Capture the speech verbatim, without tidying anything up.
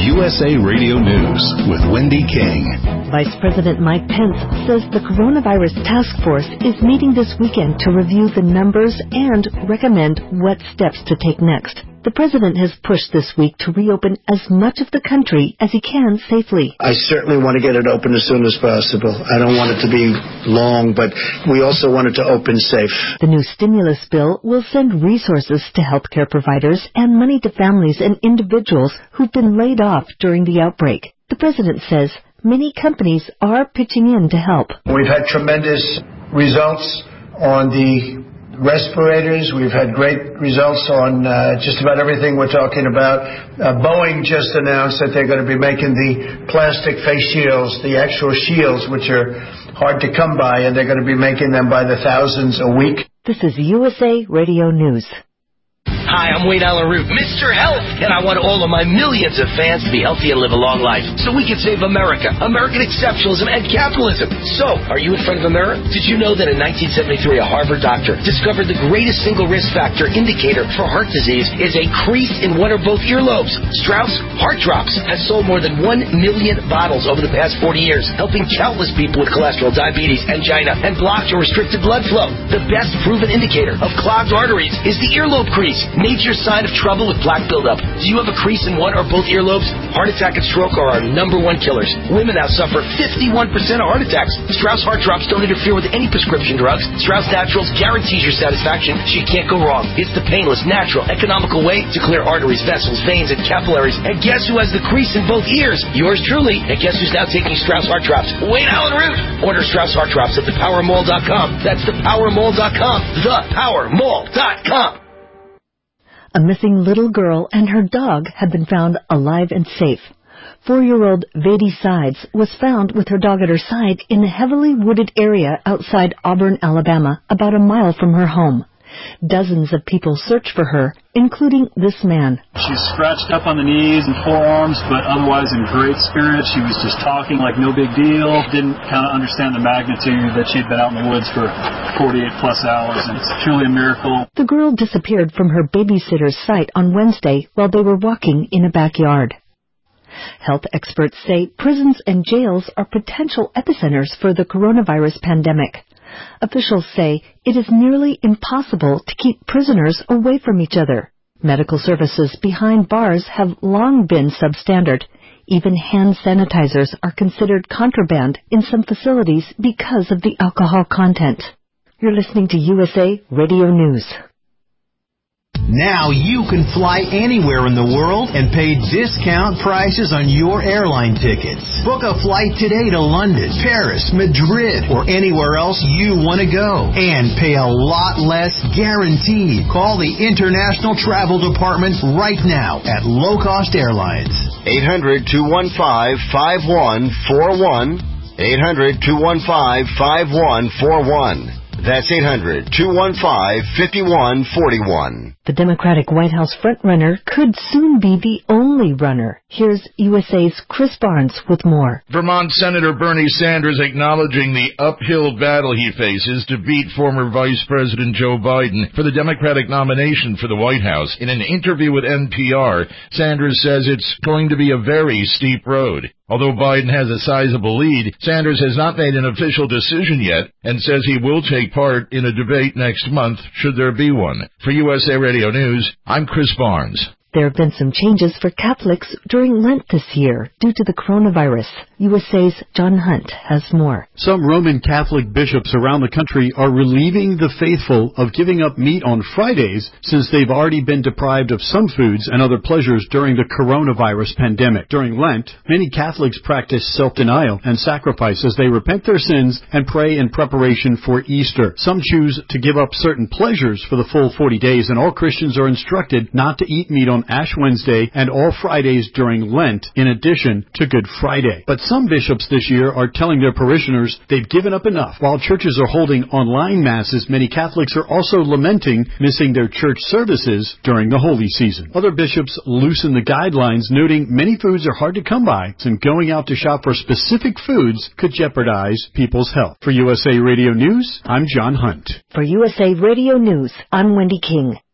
U S A Radio News with Wendy King. Vice President Mike Pence says the coronavirus task force is meeting this weekend to review the numbers and recommend what steps to take next. The president has pushed this week to reopen as much of the country as he can safely. I certainly want to get it open as soon as possible. I don't want it to be long, but we also want it to open safe. The new stimulus bill will send resources to healthcare providers and money to families and individuals who've been laid off during the outbreak. The president says many companies are pitching in to help. We've had tremendous results on the respirators. We've had great results on uh, just about everything we're talking about. Uh, Boeing just announced that they're going to be making the plastic face shields, the actual shields, which are hard to come by, and they're going to be making them by the thousands a week. This is U S A Radio News. Hi, I'm Wade Allen Root, Mister Health, and I want all of my millions of fans to be healthy and live a long life so we can save America, American exceptionalism, and capitalism. So, are you in front of a mirror? Did you know that in nineteen seventy-three, a Harvard doctor discovered the greatest single risk factor indicator for heart disease is a crease in one or both earlobes? Strauss Heart Drops has sold more than one million bottles over the past forty years, helping countless people with cholesterol, diabetes, angina, and blocked or restricted blood flow. The best proven indicator of clogged arteries is the earlobe crease. Major sign of trouble with plaque buildup. Do you have a crease in one or both earlobes? Heart attack and stroke are our number one killers. Women now suffer fifty-one percent of heart attacks. Strauss Heart Drops don't interfere with any prescription drugs. Strauss Naturals guarantees your satisfaction, so you can't go wrong. It's the painless, natural, economical way to clear arteries, vessels, veins, and capillaries. And guess who has the crease in both ears? Yours truly. And guess who's now taking Strauss Heart Drops? Wade Allen Root. Order Strauss Heart Drops at the power mall dot com. That's the power mall dot com. the power mall dot com. A missing little girl and her dog had been found alive and safe. Four-year-old Vedi Sides was found with her dog at her side in a heavily wooded area outside Auburn, Alabama, about a mile from her home. Dozens of people searched for her, including this man. She's scratched up on the knees and forearms, but otherwise in great spirits. She was just talking like no big deal. Didn't kind of understand the magnitude that she'd been out in the woods for forty-eight plus hours, and it's truly a miracle. The girl disappeared from her babysitter's site on Wednesday while they were walking in a backyard. Health experts say prisons and jails are potential epicenters for the coronavirus pandemic. Officials say it is nearly impossible to keep prisoners away from each other. Medical services behind bars have long been substandard. Even hand sanitizers are considered contraband in some facilities because of the alcohol content. You're listening to U S A Radio News. Now you can fly anywhere in the world and pay discount prices on your airline tickets. Book a flight today to London, Paris, Madrid, or anywhere else you want to go. And pay a lot less guaranteed. Call the International Travel Department right now at Low Cost Airlines. eight hundred, two one five, five one four one. eight hundred, two one five, five one four one. That's eight hundred, two one five, five one four one. The Democratic White House frontrunner could soon be the only runner. Here's U S A's Chris Barnes with more. Vermont Senator Bernie Sanders acknowledging the uphill battle he faces to beat former Vice President Joe Biden for the Democratic nomination for the White House. In an interview with N P R, Sanders says it's going to be a very steep road. Although Biden has a sizable lead, Sanders has not made an official decision yet and says he will take part in a debate next month should there be one. For U S A Radio News, I'm Chris Barnes. There have been some changes for Catholics during Lent this year due to the coronavirus. U S A's John Hunt has more. Some Roman Catholic bishops around the country are relieving the faithful of giving up meat on Fridays since they've already been deprived of some foods and other pleasures during the coronavirus pandemic. During Lent, many Catholics practice self-denial and sacrifice as they repent their sins and pray in preparation for Easter. Some choose to give up certain pleasures for the full forty days, and all Christians are instructed not to eat meat on Ash Wednesday and all Fridays during Lent, in addition to Good Friday. But some bishops this year are telling their parishioners they've given up enough. While churches are holding online masses, many Catholics are also lamenting missing their church services during the holy season. Other bishops loosen the guidelines, noting many foods are hard to come by, and going out to shop for specific foods could jeopardize people's health. For U S A Radio News, I'm John Hunt. For U S A Radio News, I'm Wendy King.